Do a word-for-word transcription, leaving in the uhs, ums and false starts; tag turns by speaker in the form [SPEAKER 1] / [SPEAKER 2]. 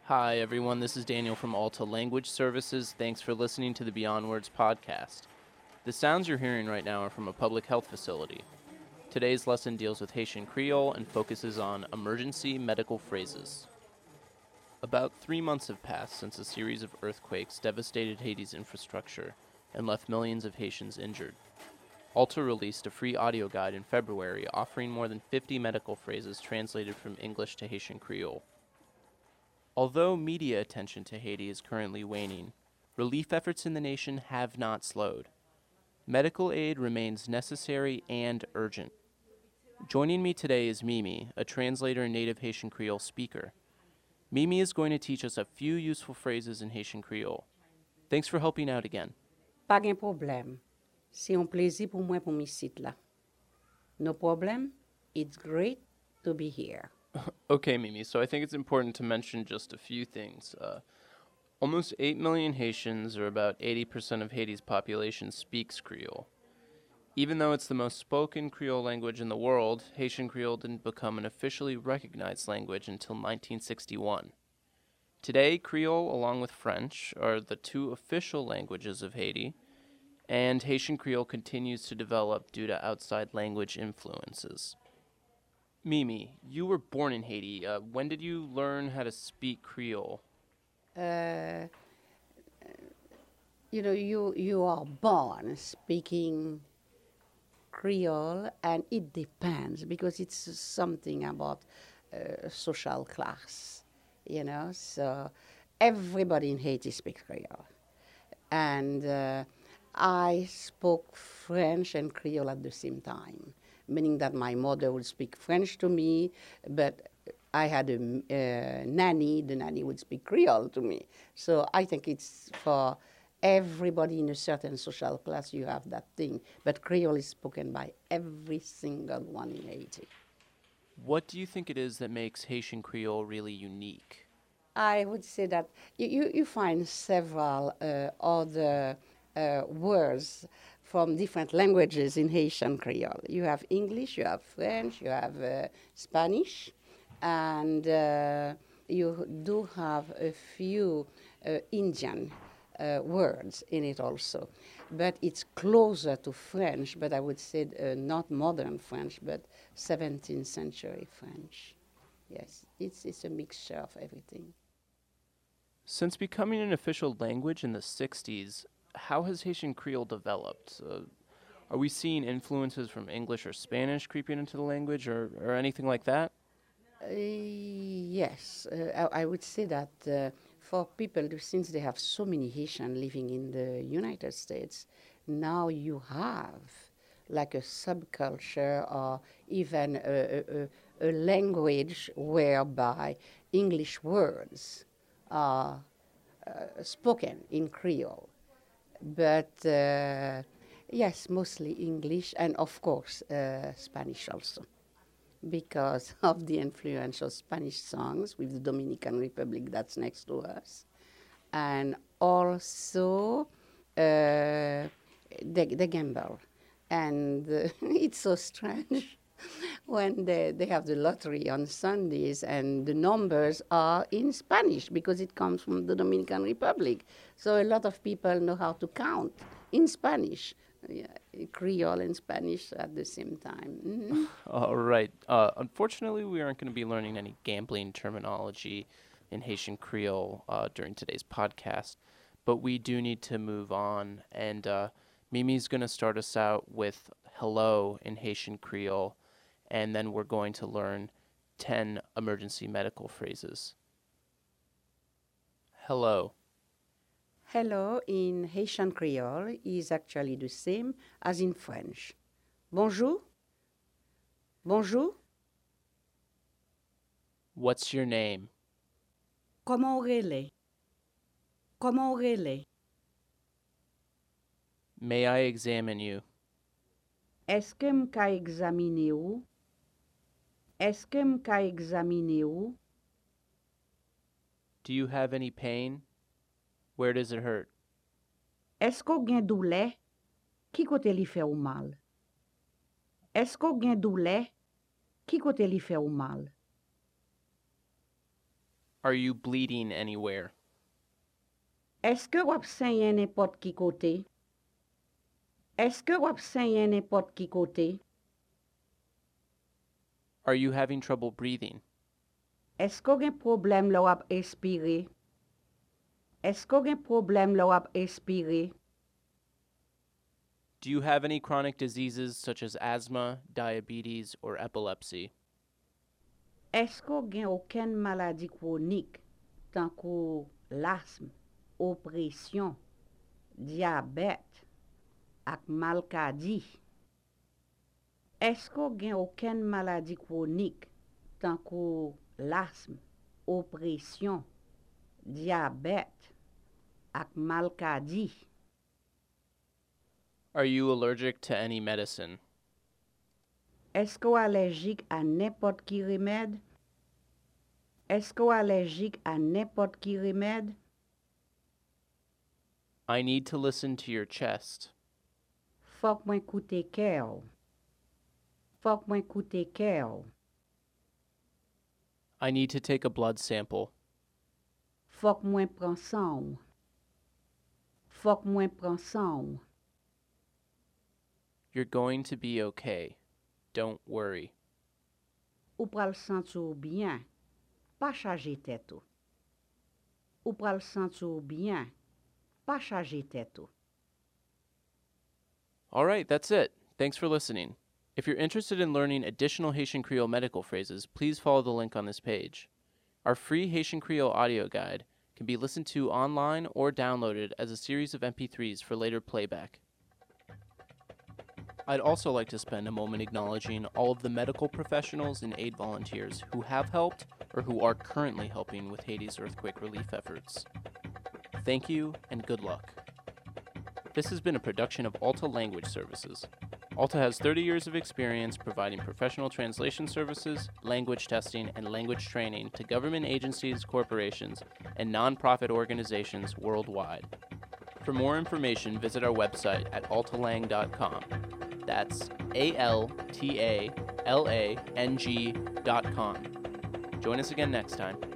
[SPEAKER 1] Hi, everyone. This is Daniel from Alta Language Services. Thanks for listening to the Beyond Words podcast. The sounds you're hearing right now are from a public health facility. Today's lesson deals with Haitian Creole and focuses on emergency medical phrases. About three months have passed since a series of earthquakes devastated Haiti's infrastructure and left millions of Haitians injured. Alta released a free audio guide in February offering more than fifty medical phrases translated from English to Haitian Creole. Although media attention to Haiti is currently waning, relief efforts in the nation have not slowed. Medical aid remains necessary and urgent. Joining me today is Mimi, a translator and native Haitian Creole speaker. Mimi is going to teach us a few useful phrases in Haitian Creole. Thanks for helping out again.
[SPEAKER 2] Pas gen problème. C'est un plaisir pour moi pour m'y sit là. No problem. It's great to be here.
[SPEAKER 1] Okay, Mimi, so I think it's important to mention just a few things. Uh, almost eight million Haitians, or about eighty percent of Haiti's population, speaks Creole. Even though it's the most spoken Creole language in the world, Haitian Creole didn't become an officially recognized language until nineteen sixty-one. Today, Creole, along with French, are the two official languages of Haiti, and Haitian Creole continues to develop due to outside language influences. Mimi, you were born in Haiti. Uh, when did you learn how to speak Creole?
[SPEAKER 2] Uh, you know, you, you are born speaking Creole, and it depends because it's something about uh, social class, you know. So everybody in Haiti speaks Creole. And uh, I spoke French and Creole at the same time, meaning that my mother would speak French to me, but I had a uh, nanny, the nanny would speak Creole to me. So I think it's for everybody in a certain social class, you have that thing. But Creole is spoken by every single one in Haiti.
[SPEAKER 1] What do you think it is that makes Haitian Creole really unique?
[SPEAKER 2] I would say that you, you, you find several uh, other uh, words from different languages in Haitian Creole. You have English, you have French, you have uh, Spanish, and uh, you do have a few uh, Indian uh, words in it also. But it's closer to French, but I would say uh, not modern French, but seventeenth century French. Yes, it's, it's a mixture of everything.
[SPEAKER 1] Since becoming an official language in the sixties, how has Haitian Creole developed? Uh, are we seeing influences from English or Spanish creeping into the language, or, or anything like that?
[SPEAKER 2] Uh, yes, uh, I, I would say that uh, for people, since they have so many Haitian living in the United States, now you have like a subculture or even a, a, a language whereby English words are uh, spoken in Creole. But uh, yes, mostly English and of course uh, Spanish also, because of the influence of Spanish songs with the Dominican Republic that's next to us. And also uh, they, they gamble. And uh, it's so strange when they, they have the lottery on Sundays and the numbers are in Spanish because it comes from the Dominican Republic. So a lot of people know how to count in Spanish, yeah, Creole and Spanish at the same time. Mm-hmm.
[SPEAKER 1] All right. Uh, unfortunately, we aren't going to be learning any gambling terminology in Haitian Creole uh, during today's podcast, but we do need to move on. And uh, Mimi's going to start us out with hello in Haitian Creole, and then we're going to learn ten emergency medical phrases. Hello.
[SPEAKER 2] Hello in Haitian Creole is actually the same as in French. Bonjour. Bonjour.
[SPEAKER 1] What's your name?
[SPEAKER 2] Comment relais? Comment relais?
[SPEAKER 1] May I examine you?
[SPEAKER 2] Est-ce que m ka examine ou? Est-ce que m ka examine ou?
[SPEAKER 1] Do you have any pain? Where does it hurt?
[SPEAKER 2] Est-ce qu'on gen douleur? Qui kote li fait ou mal? Est-ce qu'on gen douleur? Qui kote li fait ou mal?
[SPEAKER 1] Are you bleeding anywhere?
[SPEAKER 2] Est-ce que wap saignen n'importe qui côté? Est-ce que wap saignen n'importe qui côté?
[SPEAKER 1] Are you having trouble breathing?
[SPEAKER 2] Est-ce qu'on gen problème là wap expire? Est-ce qu'on gen problème là wap expire?
[SPEAKER 1] Do you have any chronic diseases such as asthma, diabetes, or epilepsy?
[SPEAKER 2] Est-ce qu'on gen aucune maladie chronique tant que l'asthme, oppression, diabète ak malkadi? Est-ce qu'on gen aucune maladie chronique tant que l'asthme, oppression, diabète ak malkadi?
[SPEAKER 1] Are you allergic to any medicine?
[SPEAKER 2] Est-ce qu'on allergique à n'importe qui remède? Est-ce qu'on allergique à n'importe qui remède?
[SPEAKER 1] I need to listen to your chest.
[SPEAKER 2] Fok mwen koute kèw. Fok mwen koute kèw.
[SPEAKER 1] I need to take a blood sample.
[SPEAKER 2] Fok mwen pran sang. Fok mwen pran sang.
[SPEAKER 1] You're going to be okay. Don't worry.
[SPEAKER 2] Ou pral sentou bien. Pa chaje tèt ou. Ou pral sentou bien. Pa chaje tèt ou.
[SPEAKER 1] All right, that's it. Thanks for listening. If you're interested in learning additional Haitian Creole medical phrases, please follow the link on this page. Our free Haitian Creole audio guide can be listened to online or downloaded as a series of M P threes for later playback. I'd also like to spend a moment acknowledging all of the medical professionals and aid volunteers who have helped or who are currently helping with Haiti's earthquake relief efforts. Thank you and good luck. This has been a production of Alta Language Services. Alta has thirty years of experience providing professional translation services, language testing, and language training to government agencies, corporations, and nonprofit organizations worldwide. For more information, visit our website at altalang dot com. That's A L T A L A N G dot com. Join us again next time.